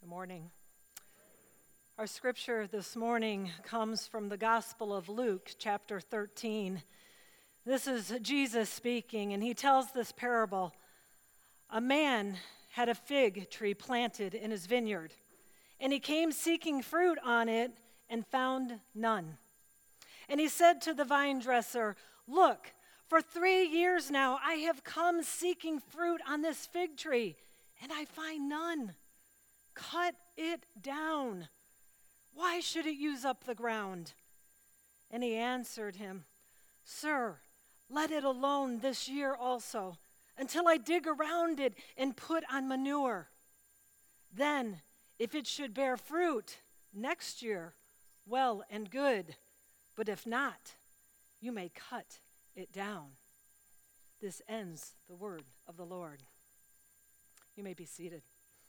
Good morning. Our scripture this morning comes from the Gospel of Luke, chapter 13. This is Jesus speaking, and he tells this parable. A man had a fig tree planted in his vineyard, and he came seeking fruit on it and found none. And he said to the vine dresser, "Look, for 3 years now I have come seeking fruit on this fig tree, and I find none. Cut it down. Why should it use up the ground?" And he answered him, "Sir, let it alone this year also, until I dig around it and put on manure. Then, if it should bear fruit next year, well and good. But if not, you may cut it down." This ends the word of the Lord. You may be seated.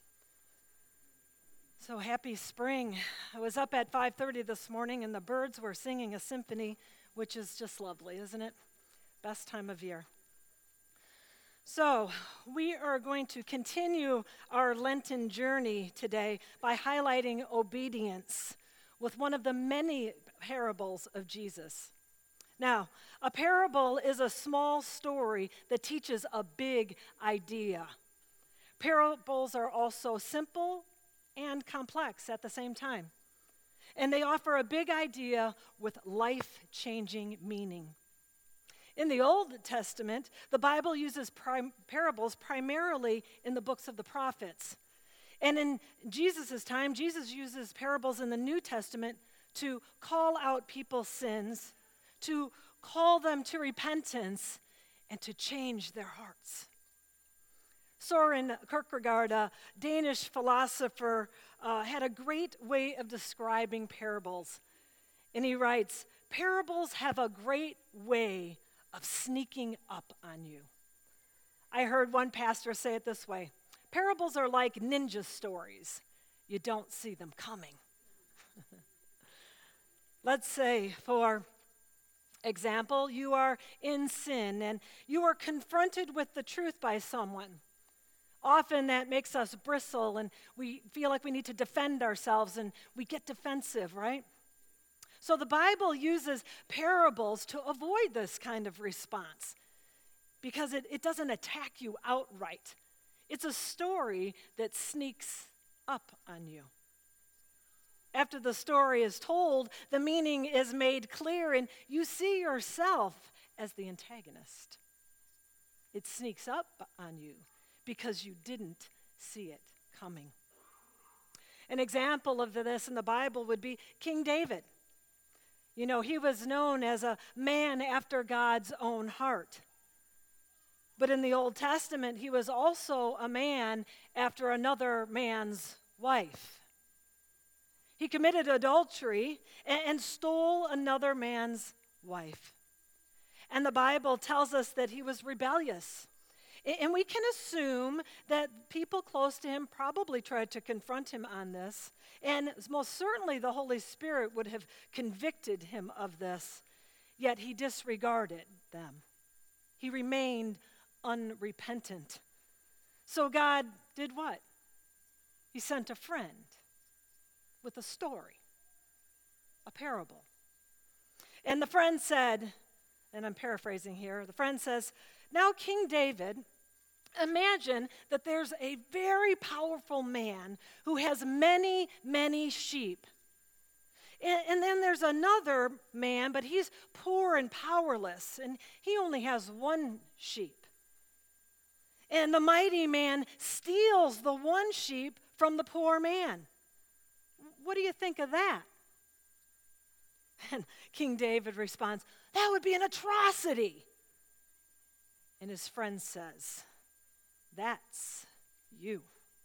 So happy spring. I was up at 5:30 this morning and the birds were singing a symphony, which is just lovely, isn't it? Best time of year. So we are going to continue our Lenten journey today by highlighting obedience with one of the many parables of Jesus. Now, a parable is a small story that teaches a big idea. Parables are also simple and complex at the same time. And they offer a big idea with life-changing meaning. In the Old Testament, the Bible uses parables primarily in the books of the prophets. And in Jesus' time, Jesus uses parables in the New Testament to call out people's sins, to call them to repentance, and to change their hearts. Søren Kierkegaard, a Danish philosopher, had a great way of describing parables. And he writes, "Parables have a great way of sneaking up on you." I heard one pastor say it this way: parables are like ninja stories. You don't see them coming. Let's say, for example, you are in sin and you are confronted with the truth by someone. Often that makes us bristle and we feel like we need to defend ourselves and we get defensive, right? So the Bible uses parables to avoid this kind of response because it doesn't attack you outright. It's a story that sneaks up on you. After the story is told, the meaning is made clear and you see yourself as the antagonist. It sneaks up on you because you didn't see it coming. An example of this in the Bible would be King David. You know, he was known as a man after God's own heart. But in the Old Testament, he was also a man after another man's wife. He committed adultery and stole another man's wife. And the Bible tells us that he was rebellious. And we can assume that people close to him probably tried to confront him on this. And most certainly the Holy Spirit would have convicted him of this. Yet he disregarded them. He remained unrepentant. So God did what? He sent a friend with a story, a parable. And the friend said, and I'm paraphrasing here, the friend says, "Now King David, imagine that there's a very powerful man who has many, many sheep. And then there's another man, but he's poor and powerless, and he only has one sheep. And the mighty man steals the one sheep from the poor man. What do you think of that?" And King David responds, "That would be an atrocity." And his friend says, "That's you."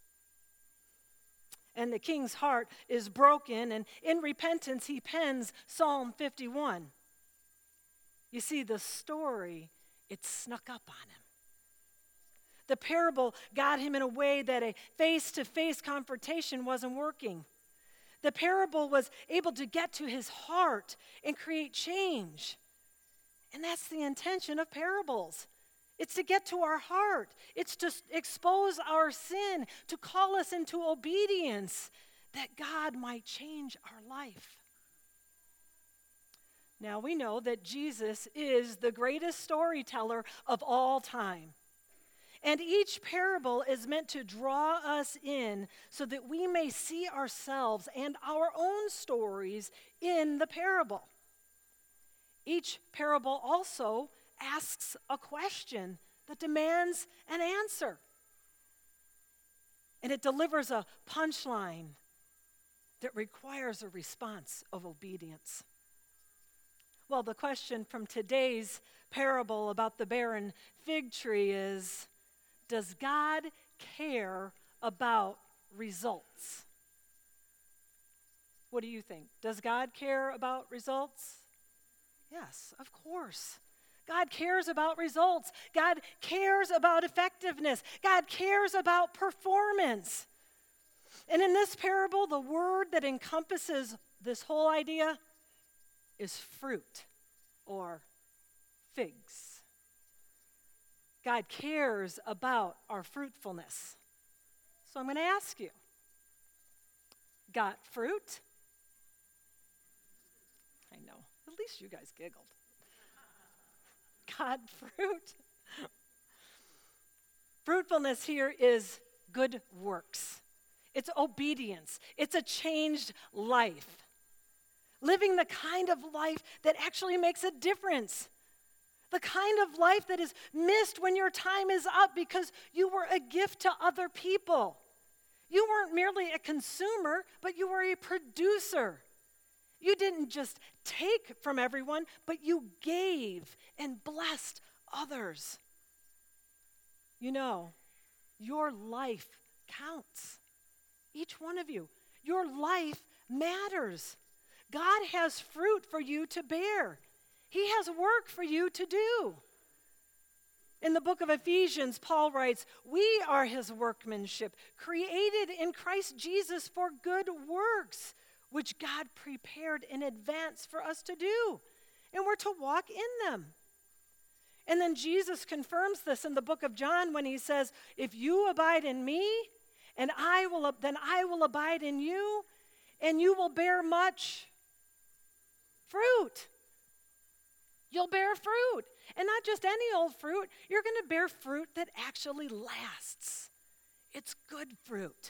And the king's heart is broken, and in repentance he pens Psalm 51. You see, the story, it snuck up on him. The parable got him in a way that a face-to-face confrontation wasn't working. The parable was able to get to his heart and create change. And that's the intention of parables. It's to get to our heart. It's to expose our sin, to call us into obedience, that God might change our life. Now we know that Jesus is the greatest storyteller of all time. And each parable is meant to draw us in so that we may see ourselves and our own stories in the parable. Each parable also asks a question that demands an answer. And it delivers a punchline that requires a response of obedience. Well, the question from today's parable about the barren fig tree is, does God care about results? What do you think? Does God care about results? Yes, of course. God cares about results. God cares about effectiveness. God cares about performance. And in this parable, the word that encompasses this whole idea is fruit or figs. God cares about our fruitfulness. So I'm going to ask you, got fruit? I know, at least you guys giggled. Got fruit? Fruitfulness here is good works. It's obedience. It's a changed life. Living the kind of life that actually makes a difference. The kind of life that is missed when your time is up because you were a gift to other people. You weren't merely a consumer, but you were a producer. You didn't just take from everyone, but you gave and blessed others. You know, your life counts. Each one of you. Your life matters. God has fruit for you to bear. He has work for you to do. In the book of Ephesians, Paul writes, "We are his workmanship, created in Christ Jesus for good works, which God prepared in advance for us to do." And we're to walk in them. And then Jesus confirms this in the book of John when he says, "If you abide in me, and then I will abide in you, and you will bear much fruit." You'll bear fruit. And not just any old fruit. You're going to bear fruit that actually lasts. It's good fruit.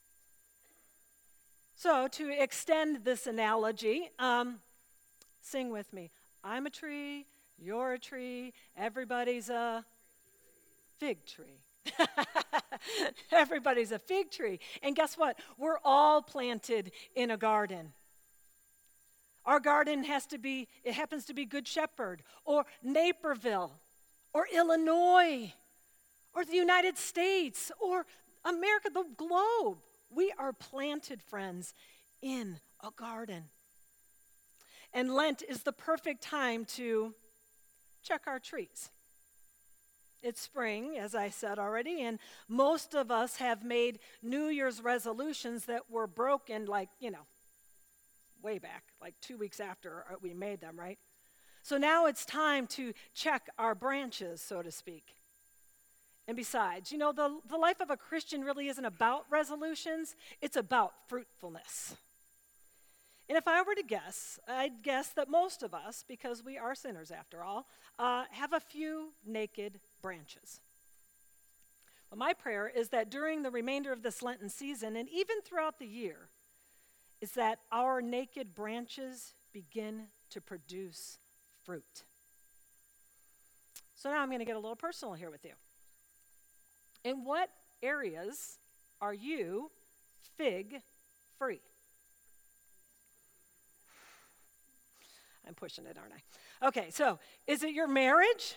So to extend this analogy, sing with me. I'm a tree, you're a tree, everybody's a fig tree. Everybody's a fig tree. And guess what? We're all planted in a garden. Our garden happens to be Good Shepherd, or Naperville, or Illinois, or the United States, or America, the globe. We are planted, friends, in a garden. And Lent is the perfect time to check our trees. It's spring, as I said already, and most of us have made New Year's resolutions that were broken way back, like 2 weeks after we made them, right? So now it's time to check our branches, so to speak. And besides, the life of a Christian really isn't about resolutions, it's about fruitfulness. And if I were to guess, I'd guess that most of us, because we are sinners after all, have a few naked branches. But my prayer is that during the remainder of this Lenten season, and even throughout the year, is that our naked branches begin to produce fruit. So now I'm going to get a little personal here with you. In what areas are you fig free? I'm pushing it, aren't I? Okay, so is it your marriage?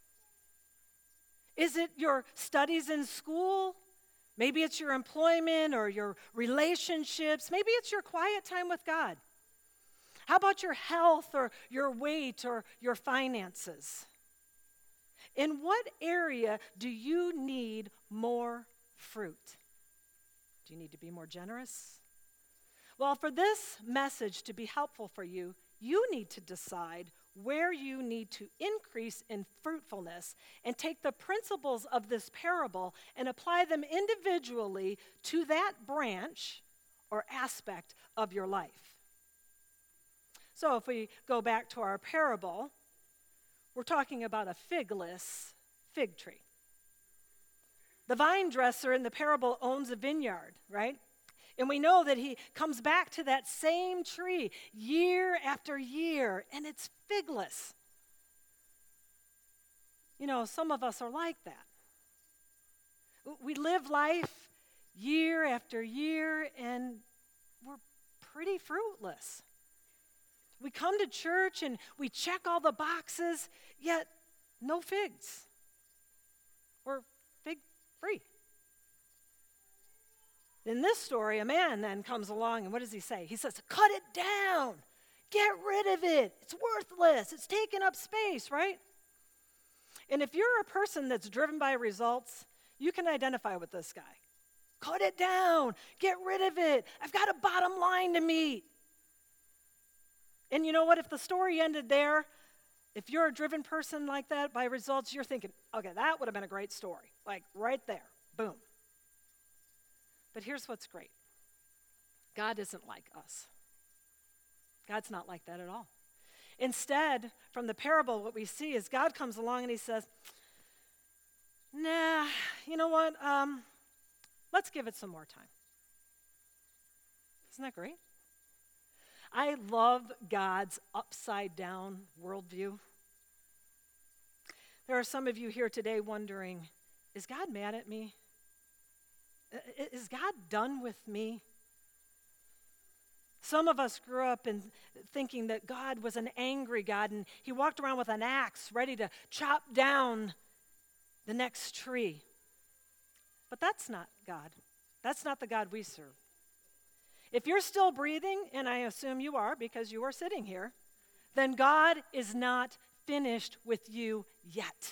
Is it your studies in school? Maybe it's your employment or your relationships. Maybe it's your quiet time with God. How about your health or your weight or your finances? In what area do you need more fruit? Do you need to be more generous? Well, for this message to be helpful for you, you need to decide where you need to increase in fruitfulness and take the principles of this parable and apply them individually to that branch or aspect of your life. So if we go back to our parable, we're talking about a figless fig tree. The vine dresser in the parable owns a vineyard, right? And we know that he comes back to that same tree year after year, and it's figless. You know, some of us are like that. We live life year after year, and we're pretty fruitless. We come to church and we check all the boxes, yet no figs. We're fig free. In this story, a man then comes along, and what does he say? He says, cut it down. Get rid of it. It's worthless. It's taking up space, right? And if you're a person that's driven by results, you can identify with this guy. Cut it down. Get rid of it. I've got a bottom line to meet. And you know what? If the story ended there, if you're a driven person like that by results, you're thinking, okay, that would have been a great story. Like right there. Boom. But here's what's great. God isn't like us. God's not like that at all. Instead, from the parable, what we see is God comes along and he says, nah, you know what? Let's give it some more time. Isn't that great? I love God's upside down worldview. There are some of you here today wondering, is God mad at me? Is God done with me? Some of us grew up in thinking that God was an angry God, and he walked around with an axe ready to chop down the next tree. But that's not God. That's not the God we serve. If you're still breathing, and I assume you are because you are sitting here, then God is not finished with you yet.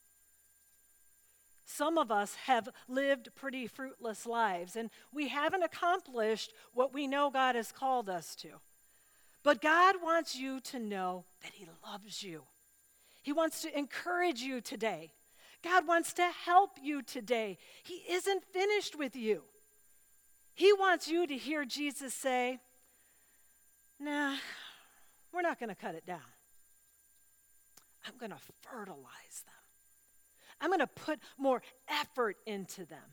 Some of us have lived pretty fruitless lives, and we haven't accomplished what we know God has called us to. But God wants you to know that he loves you. He wants to encourage you today. God wants to help you today. He isn't finished with you. He wants you to hear Jesus say, nah, we're not going to cut it down. I'm going to fertilize them. I'm going to put more effort into them.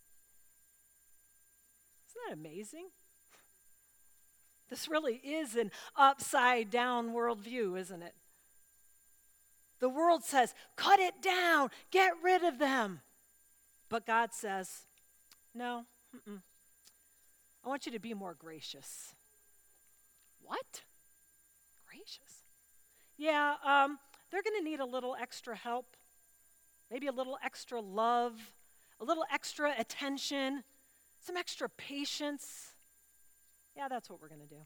Isn't that amazing? This really is an upside down worldview, isn't it? The world says, cut it down, get rid of them. But God says, no, I want you to be more gracious. What? Gracious? Yeah, they're going to need a little extra help, maybe a little extra love, a little extra attention, some extra patience. Yeah, that's what we're going to do.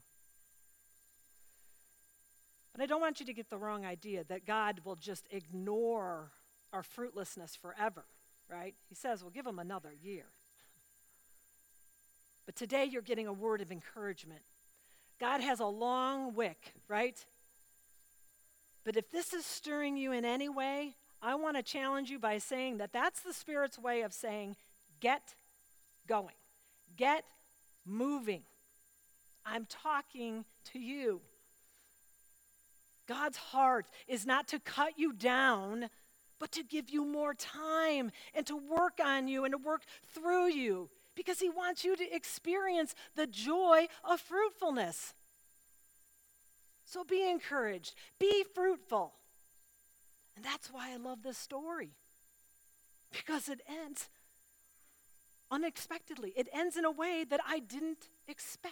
But I don't want you to get the wrong idea that God will just ignore our fruitlessness forever, right? He says, we'll give them another year. But today you're getting a word of encouragement. God has a long wick, right? But if this is stirring you in any way, I want to challenge you by saying that that's the Spirit's way of saying, get going, get moving. I'm talking to you. God's heart is not to cut you down, but to give you more time and to work on you and to work through you, because he wants you to experience the joy of fruitfulness. So be encouraged, be fruitful. And that's why I love this story, because it ends unexpectedly. It ends in a way that I didn't expect.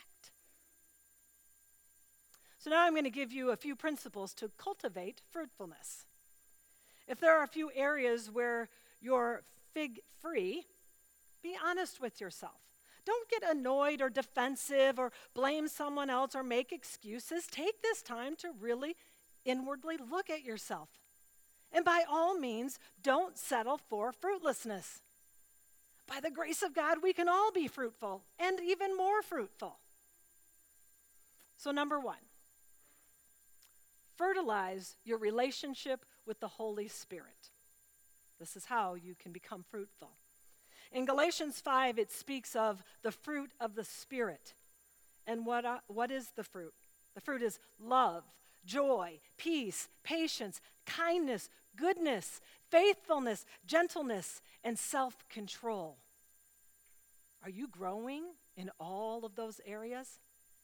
So now I'm going to give you a few principles to cultivate fruitfulness. If there are a few areas where you're fig-free, be honest with yourself. Don't get annoyed or defensive or blame someone else or make excuses. Take this time to really inwardly look at yourself. And by all means, don't settle for fruitlessness. By the grace of God, we can all be fruitful and even more fruitful. So number one, fertilize your relationship with the Holy Spirit. This is how you can become fruitful. In Galatians 5, it speaks of the fruit of the Spirit. And what is the fruit? The fruit is love, joy, peace, patience, kindness, goodness, faithfulness, gentleness, and self-control. Are you growing in all of those areas?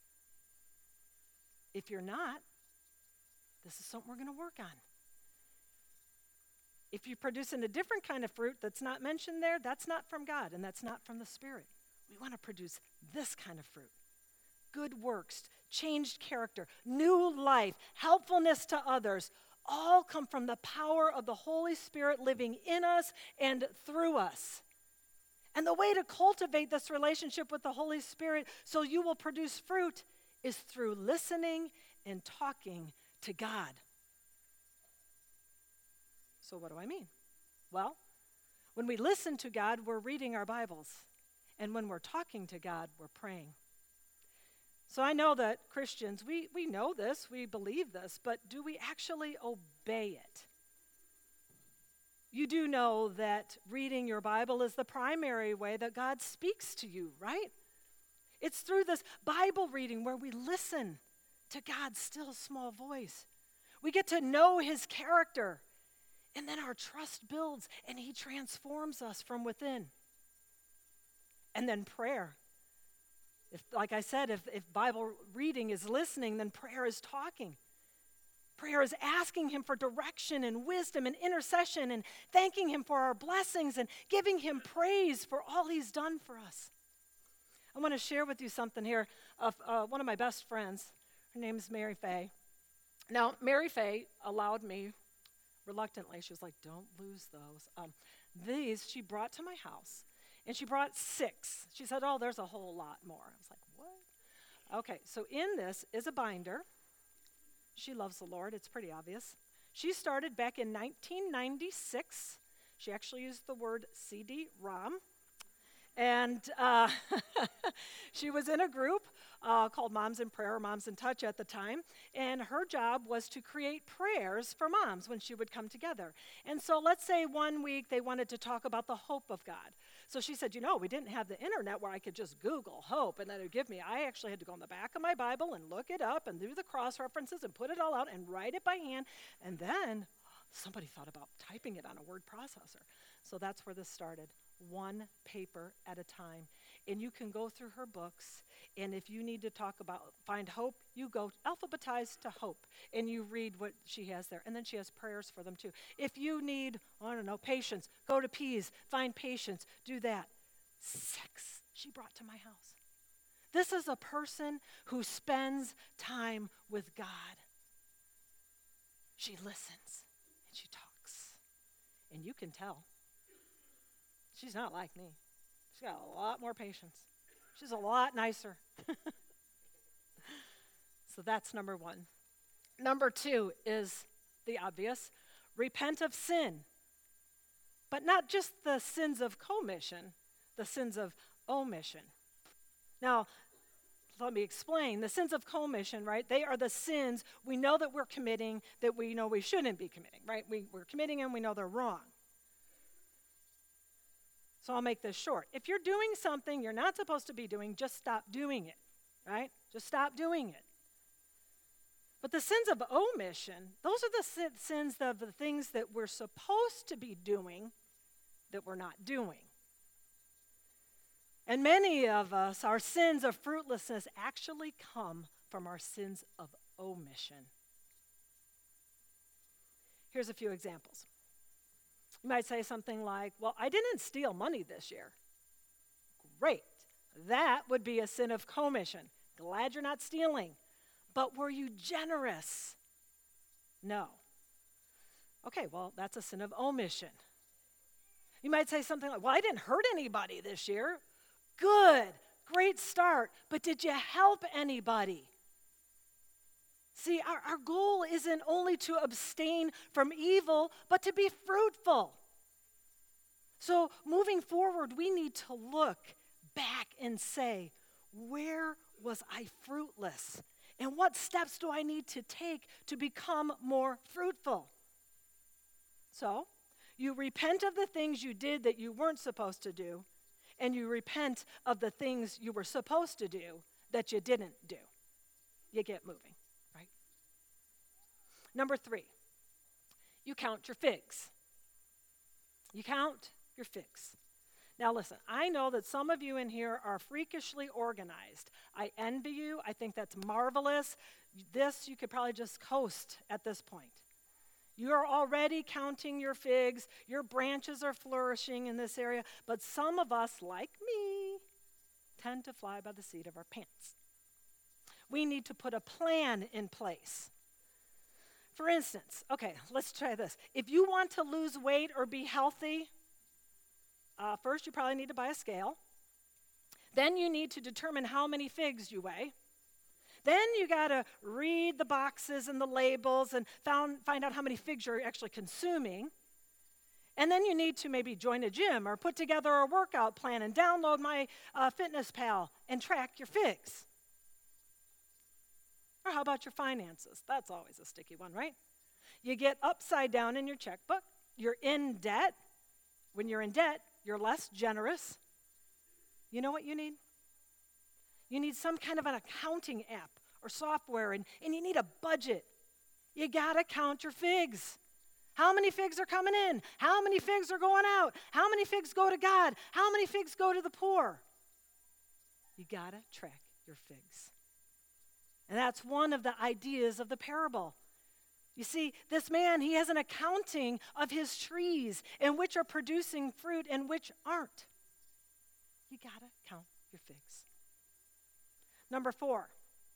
If you're not, this is something we're going to work on. If you're producing a different kind of fruit that's not mentioned there, that's not from God and that's not from the Spirit. We want to produce this kind of fruit. Good works, changed character, new life, helpfulness to others, all come from the power of the Holy Spirit living in us and through us. And the way to cultivate this relationship with the Holy Spirit so you will produce fruit is through listening and talking to God. So what do I mean? Well, when we listen to God, we're reading our Bibles. And when we're talking to God, we're praying. So I know that Christians, we know this, we believe this, but do we actually obey it? You do know that reading your Bible is the primary way that God speaks to you, right? It's through this Bible reading where we listen to God's still small voice. We get to know his character, and then our trust builds, and he transforms us from within. And then prayer. Like I said, if Bible reading is listening, then prayer is talking. Prayer is asking him for direction and wisdom and intercession and thanking him for our blessings and giving him praise for all he's done for us. I want to share with you something here of one of my best friends. Her name is Mary Faye. Now, Mary Faye allowed me, reluctantly, she was like, don't lose those. These she brought to my house. And she brought 6. She said, oh, there's a whole lot more. I was like, what? Okay, so in this is a binder. She loves the Lord. It's pretty obvious. She started back in 1996. She actually used the word CD-ROM. And she was in a group called Moms in Prayer, or Moms in Touch at the time, and her job was to create prayers for moms when she would come together. And so let's say one week they wanted to talk about the hope of God. So she said, we didn't have the internet where I could just Google hope and then it would give me, I actually had to go in the back of my Bible and look it up and do the cross references and put it all out and write it by hand. And then somebody thought about typing it on a word processor. So that's where this started. One paper at a time. And you can go through her books, and if you need to find hope, you go alphabetize to hope, and you read what she has there. And then she has prayers for them too. If you need, patience, go to Peas, find patience, do that. 6 she brought to my house. This is a person who spends time with God. She listens, and she talks. And you can tell. She's not like me. She's got a lot more patience. She's a lot nicer. So that's number 1. Number 2 is the obvious. Repent of sin. But not just the sins of commission, the sins of omission. Now, let me explain. The sins of commission, right? They are the sins we know that we're committing that we know we shouldn't be committing, right? We're committing them, we know they're wrong. So I'll make this short. If you're doing something you're not supposed to be doing, just stop doing it, right? Just stop doing it. But the sins of omission, those are the sins of the things that we're supposed to be doing that we're not doing. And many of us, our sins of fruitlessness actually come from our sins of omission. Here's a few examples. You might say something like, well, I didn't steal money this year. Great. That would be a sin of commission. Glad you're not stealing. But were you generous? No. Okay, well, that's a sin of omission. You might say something like, well, I didn't hurt anybody this year. Good. Great start. But did you help anybody? See, our goal isn't only to abstain from evil, but to be fruitful. So moving forward, we need to look back and say, where was I fruitless? And what steps do I need to take to become more fruitful? So, you repent of the things you did that you weren't supposed to do, and you repent of the things you were supposed to do that you didn't do. You get moving, right? Number 3, you count your figs. You count your figs. Now listen, I know that some of you in here are freakishly organized. I envy you. I think that's marvelous. This, you could probably just coast at this point. You're already counting your figs. Your branches are flourishing in this area. But some of us, like me, tend to fly by the seat of our pants. We need to put a plan in place. For instance, okay, let's try this. If you want to lose weight or be healthy, first you probably need to buy a scale. Then you need to determine how many figs you weigh. Then you got to read the boxes and the labels and find out how many figs you're actually consuming. And then you need to maybe join a gym or put together a workout plan and download my FitnessPal and track your figs. Or how about your finances? That's always a sticky one, right? You get upside down in your checkbook. You're in debt. When you're in debt, you're less generous. You know what you need? You need some kind of an accounting app or software, and you need a budget. You got to count your figs. How many figs are coming in? How many figs are going out? How many figs go to God? How many figs go to the poor? You got to track your figs. And that's one of the ideas of the parable. You see, this man, he has an accounting of his trees and which are producing fruit and which aren't. You got to count your figs. Number 4,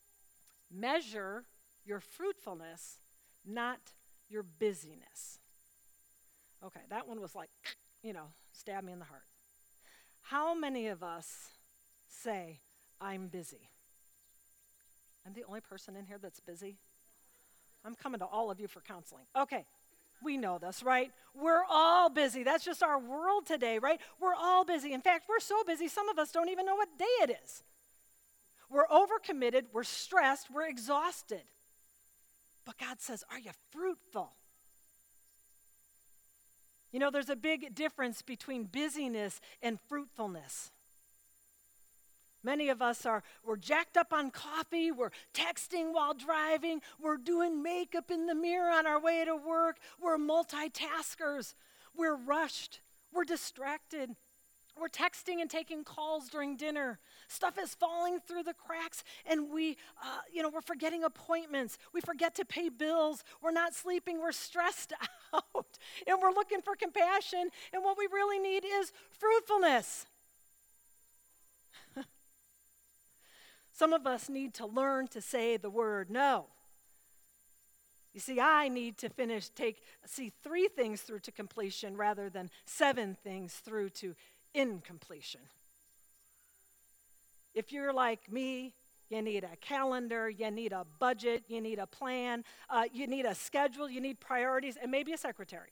measure your fruitfulness, not your busyness. Okay, that one was like, stab me in the heart. How many of us say, I'm busy? I'm the only person in here that's busy. I'm coming to all of you for counseling. Okay, we know this, right? We're all busy. That's just our world today, right? We're all busy. In fact, we're so busy, some of us don't even know what day it is. We're overcommitted, we're stressed, we're exhausted. But God says, are you fruitful? You know, there's a big difference between busyness and fruitfulness. Many of us we're jacked up on coffee, we're texting while driving, we're doing makeup in the mirror on our way to work, we're multitaskers, we're rushed, we're distracted, we're texting and taking calls during dinner. Stuff is falling through the cracks, and we're forgetting appointments. We forget to pay bills. We're not sleeping. We're stressed out, and we're looking for compassion, and what we really need is fruitfulness. Some of us need to learn to say the word no. You see, I need to see 3 things through to completion rather than 7 things through to incompletion. If you're like me, you need a calendar, you need a budget, you need a plan, you need a schedule, you need priorities, and maybe a secretary.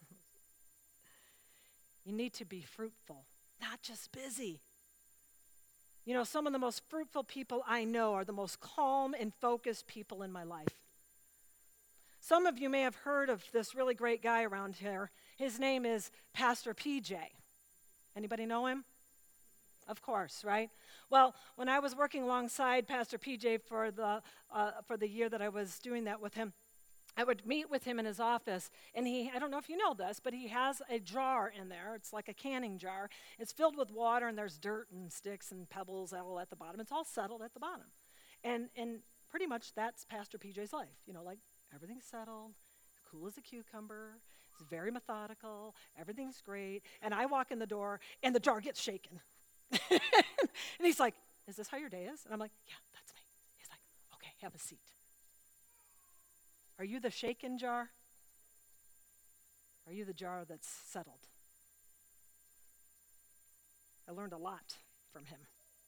You need to be fruitful, not just busy. You know, some of the most fruitful people I know are the most calm and focused people in my life. Some of you may have heard of this really great guy around here. His name is Pastor PJ. Anybody know him? Of course, right? Well, when I was working alongside Pastor PJ for the year that I was doing that with him, I would meet with him in his office, and I don't know if you know this, but he has a jar in there. It's like a canning jar. It's filled with water, and there's dirt and sticks and pebbles all at the bottom. It's all settled at the bottom. And pretty much that's Pastor PJ's life. You know, like everything's settled, cool as a cucumber. It's very methodical. Everything's great. And I walk in the door, and the jar gets shaken. And he's like, is this how your day is? And I'm like, yeah, that's me. He's like, okay, have a seat. Are you the shaken jar? Are you the jar that's settled? I learned a lot from him.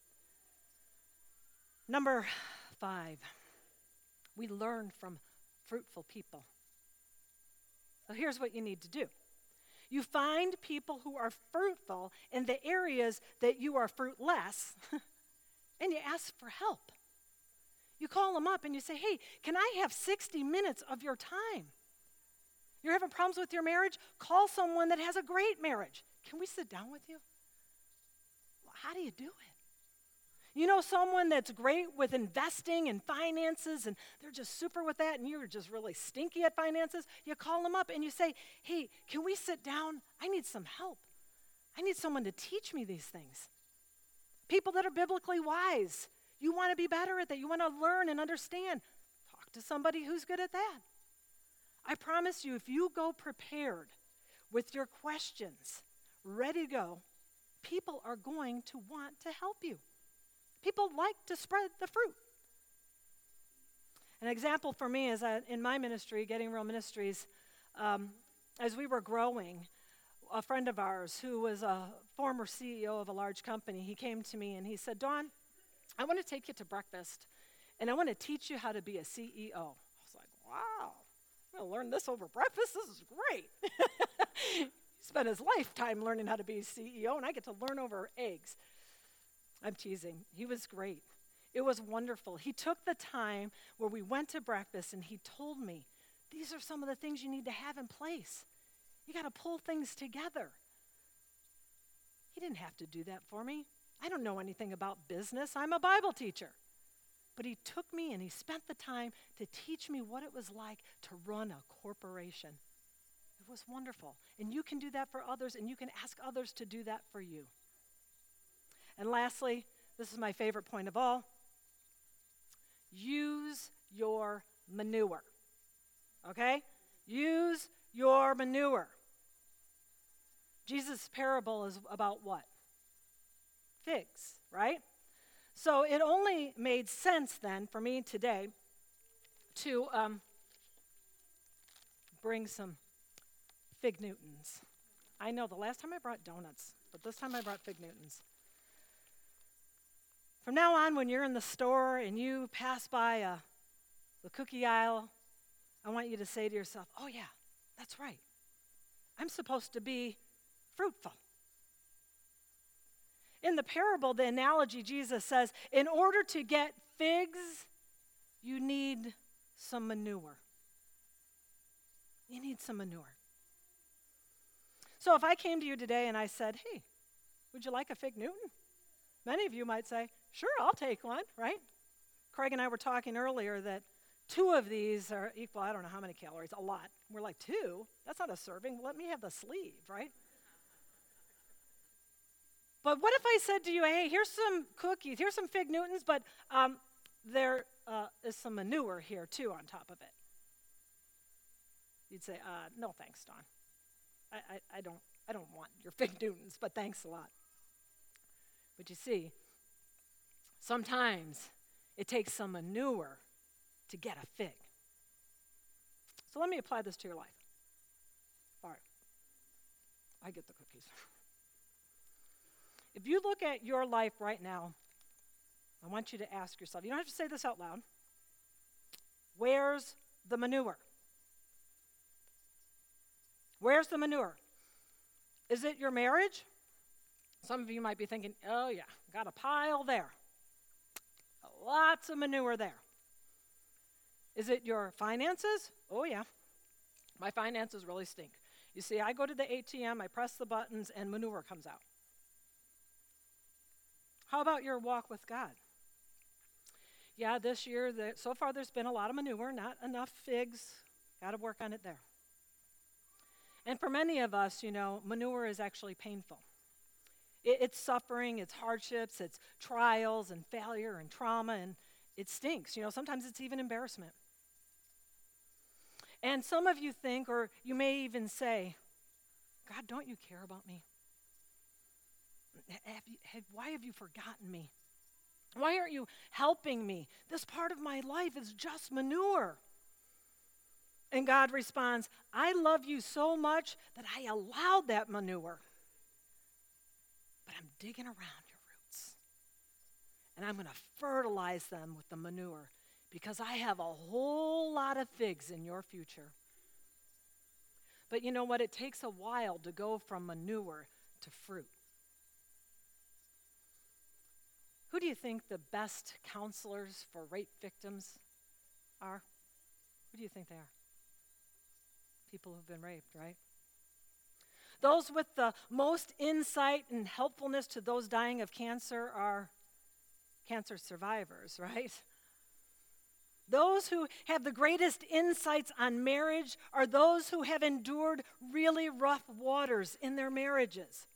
Number 5, we learn from fruitful people. So here's what you need to do. You find people who are fruitful in the areas that you are fruitless, and you ask for help. You call them up and you say, hey, can I have 60 minutes of your time? You're having problems with your marriage? Call someone that has a great marriage. Can we sit down with you? Well, how do you do it? You know someone that's great with investing and finances, and they're just super with that, and you're just really stinky at finances? You call them up and you say, hey, can we sit down? I need some help. I need someone to teach me these things. People that are biblically wise. You want to be better at that. You want to learn and understand. Talk to somebody who's good at that. I promise you, if you go prepared with your questions, ready to go, people are going to want to help you. People like to spread the fruit. An example for me is in my ministry, Getting Real Ministries, as we were growing, a friend of ours who was a former CEO of a large company, he came to me and he said, Dawn, I want to take you to breakfast and I want to teach you how to be a CEO. I was like, wow, I'm going to learn this over breakfast? This is great. He spent his lifetime learning how to be a CEO and I get to learn over eggs. I'm teasing. He was great. It was wonderful. He took the time where we went to breakfast and he told me, these are some of the things you need to have in place. You got to pull things together. He didn't have to do that for me. I don't know anything about business. I'm a Bible teacher. But he took me and he spent the time to teach me what it was like to run a corporation. It was wonderful. And you can do that for others, and you can ask others to do that for you. And lastly, this is my favorite point of all. Use your manure. Okay? Use your manure. Jesus' parable is about what? Figs, right? So it only made sense then for me today to bring some Fig Newtons. I know the last time I brought donuts, but this time I brought Fig Newtons. From now on, when you're in the store and you pass by the cookie aisle, I want you to say to yourself, oh yeah, that's right. I'm supposed to be fruitful. In the parable, the analogy, Jesus says, in order to get figs, you need some manure. You need some manure. So if I came to you today and I said, hey, would you like a Fig Newton? Many of you might say, sure, I'll take one, right? Craig and I were talking earlier that 2 of these are equal, I don't know how many calories, a lot. We're like, 2? That's not a serving. Let me have the sleeve, right? But what if I said to you, hey, here's some cookies, here's some Fig Newtons, but there is some manure here too on top of it. You'd say, no thanks, Dawn. I don't want your Fig Newtons, but thanks a lot. But you see, sometimes it takes some manure to get a fig. So let me apply this to your life. All right. I get the cookies. If you look at your life right now, I want you to ask yourself, you don't have to say this out loud, where's the manure? Where's the manure? Is it your marriage? Some of you might be thinking, oh yeah, got a pile there. Lots of manure there. Is it your finances? Oh yeah, my finances really stink. You see, I go to the ATM, I press the buttons, and manure comes out. How about your walk with God? Yeah, this year, so far there's been a lot of manure, not enough figs. Got to work on it there. And for many of us, you know, manure is actually painful. It's suffering, it's hardships, it's trials and failure and trauma, and it stinks. You know, sometimes it's even embarrassment. And some of you think, or you may even say, God, don't you care about me? Why have you forgotten me? Why aren't you helping me? This part of my life is just manure. And God responds, I love you so much that I allowed that manure. But I'm digging around your roots. And I'm going to fertilize them with the manure because I have a whole lot of figs in your future. But you know what? It takes a while to go from manure to fruit. Who do you think the best counselors for rape victims are? Who do you think they are? People who've been raped, right? Those with the most insight and helpfulness to those dying of cancer are cancer survivors, right? Those who have the greatest insights on marriage are those who have endured really rough waters in their marriages.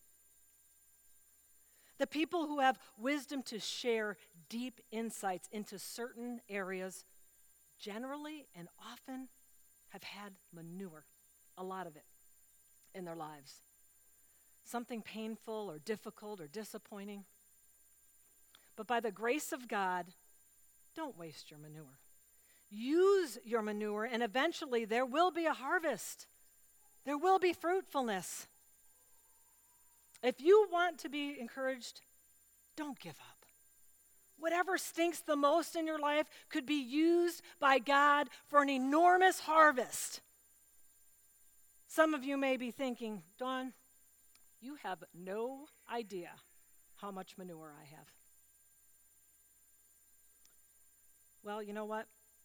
The people who have wisdom to share deep insights into certain areas generally and often have had manure, a lot of it, in their lives. Something painful or difficult or disappointing. But by the grace of God, don't waste your manure. Use your manure, and eventually there will be a harvest. There will be fruitfulness. If you want to be encouraged, don't give up. Whatever stinks the most in your life could be used by God for an enormous harvest. Some of you may be thinking, Dawn, you have no idea how much manure I have. Well, you know what?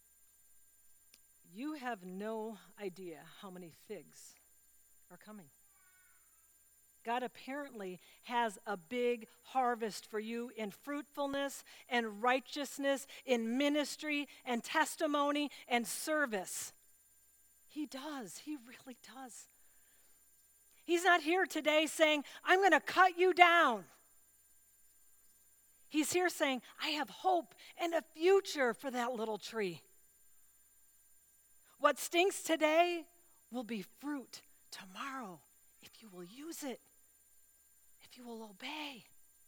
You have no idea how many figs are coming. God apparently has a big harvest for you in fruitfulness and righteousness, in ministry and testimony and service. He does. He really does. He's not here today saying, I'm going to cut you down. He's here saying, I have hope and a future for that little tree. What stinks today will be fruit tomorrow if you will use it, if you will obey.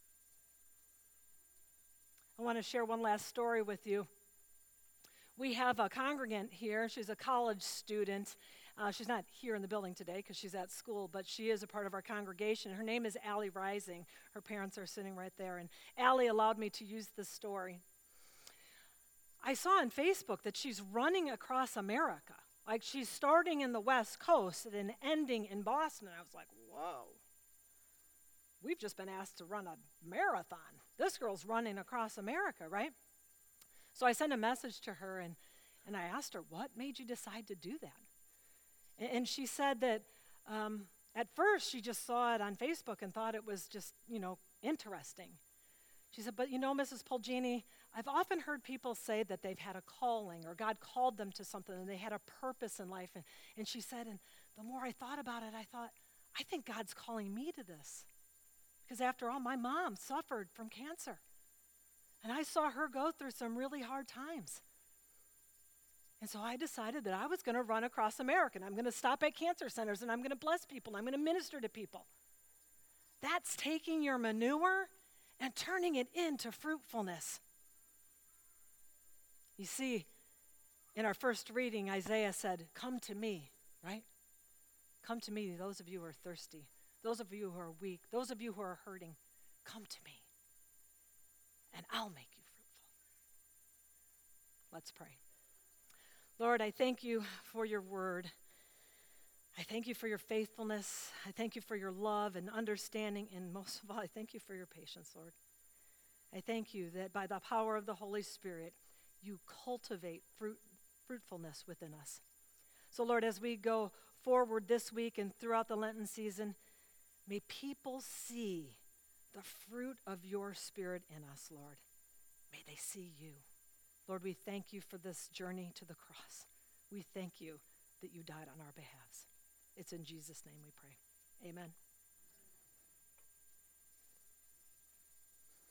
I want to share one last story with you. We have a congregant here. She's a college student. She's not here in the building today because she's at school, but she is a part of our congregation. Her name is Allie Rising. Her parents are sitting right there, and Allie allowed me to use this story. I saw on Facebook that she's running across America. Like she's starting in the West Coast and ending in Boston. I was like, whoa. We've just been asked to run a marathon. This girl's running across America, right? So I sent a message to her, and I asked her, what made you decide to do that? And she said that at first she just saw it on Facebook and thought it was just, interesting. She said, but Mrs. Polgini, I've often heard people say that they've had a calling or God called them to something and they had a purpose in life. And she said, and the more I thought about it, I thought, I think God's calling me to this. Because after all, my mom suffered from cancer. And I saw her go through some really hard times. And so I decided that I was going to run across America, and I'm going to stop at cancer centers, and I'm going to bless people, and I'm going to minister to people. That's taking your manure and turning it into fruitfulness. You see, in our first reading, Isaiah said, come to me, right? Come to me, those of you who are thirsty, those of you who are weak, those of you who are hurting, come to me, and I'll make you fruitful. Let's pray. Lord, I thank you for your word. I thank you for your faithfulness. I thank you for your love and understanding. And most of all, I thank you for your patience, Lord. I thank you that by the power of the Holy Spirit, you cultivate fruitfulness within us. So, Lord, as we go forward this week and throughout the Lenten season, may people see the fruit of your Spirit in us, Lord. May they see you. Lord, we thank you for this journey to the cross. We thank you that you died on our behalves. It's in Jesus' name we pray. Amen.